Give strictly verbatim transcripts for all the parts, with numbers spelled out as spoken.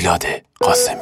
زیاد قاسمی.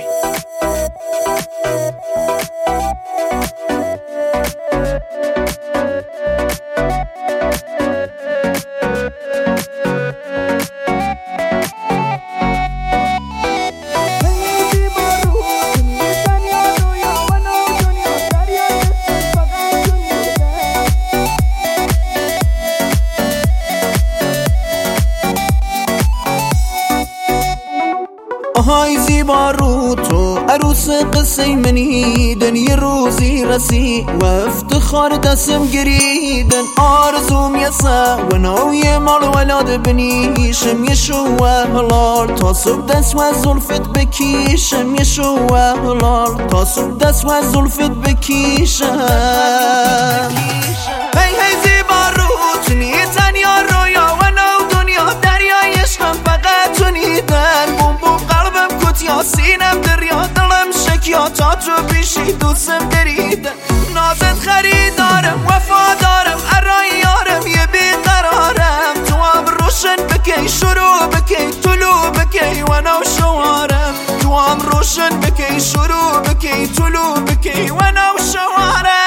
های زیبا رو تو عروس قصه منیدن، یه روزی رسی و افتخار دستم گریدن. آرزوم یسا و نوی مال ولاد بنیشم، یه شوه هلال تا صبح دست و زلفت بکیشم. یه شوه هلال تا صبح دست و زلفت بکیشم. هی هی زیبا رو تو نی تنیا رویا و نو دنیا دریای عشقم فقط تو نیدن. بوم بوم قلبم کتیا سینم دریا دلم شکیا تا تو بیشی دوستم دریدن. نازت خریدارم وفادارم ارای یارم یه بیقرارم. تو هم روشن بکی شروع بکی طلوع بکی و نو شوارم. تو هم روشن بکی شروع بکی طلوع بکی و نو شوارم.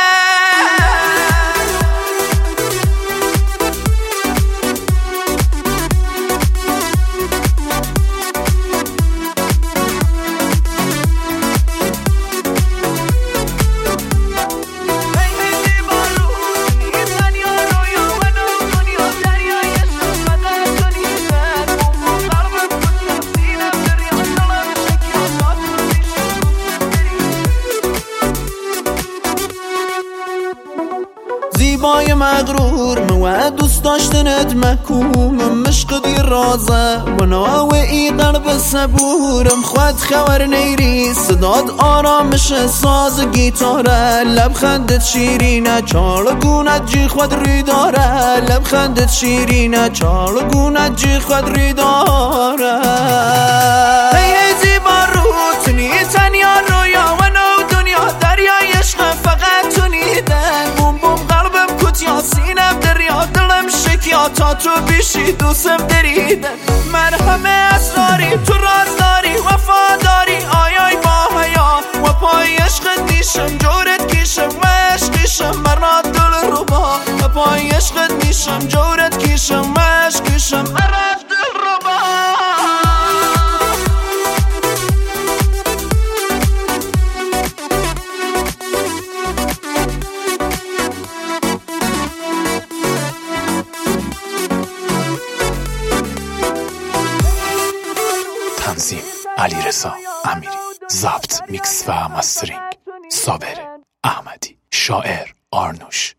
زیبای مغرور موعد دوست داشتنت محکومم. مشق دی رازه و ناوه ای قلب صبورم. خود خبر نیری صداد آرامش ساز گیتاره. لبخندت شیرینه چالگونت جی خود ری داره. لبخندت شیرینه چالگونت جی خود ری داره. هی هی زیبا رو تنی تنیا رویا و نو دنیا دریای عشق فقط تو نیدن. بوم بوم قلبم کتیا سینم دریا دلم شکیا تا تو بیشی دوستم دریدن. مرهم اسراری تو رازداری وفاداری آیای با حیا و پای عشقت میشم جورت کیشم و عشقیشم مرا دل رو با. و پای عشقت میشم جورت کیشم و عشقیشم مرا دل رو با. تنظیم علیرضا امیری، ضبط میکس و مسترینگ صابر احمدی، شاعر آرنوش.